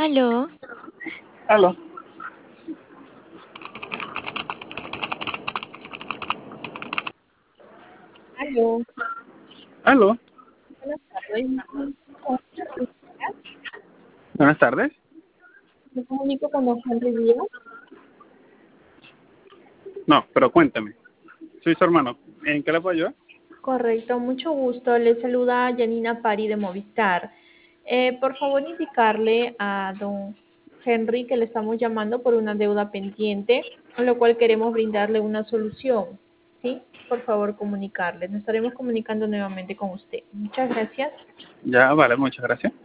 Aló, Aló, Aló, aló, buenas tardes. buenas tardes. Me comunico con don Henry Díaz. No, pero cuéntame. Soy su hermano. ¿En qué le puedo ayudar? Correcto, mucho gusto. Le saluda Janina Pari de Movistar. Por favor, indicarle a don Henry que le estamos llamando por una deuda pendiente, a lo cual queremos brindarle una solución. ¿Sí? Por favor, comunicarle. Nos estaremos comunicando nuevamente con usted. Muchas gracias. Ya, vale, muchas gracias.